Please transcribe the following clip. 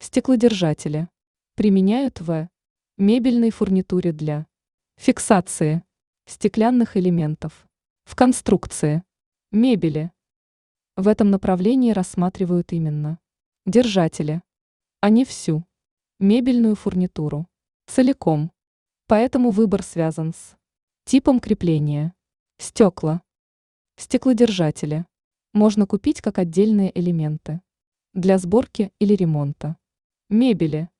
Стеклодержатели применяют в мебельной фурнитуре для фиксации стеклянных элементов в конструкции мебели. В этом направлении рассматривают именно держатели, а не всю мебельную фурнитуру целиком. Поэтому выбор связан с типом крепления. Стекла. Стеклодержатели можно купить как отдельные элементы для сборки или ремонта мебели.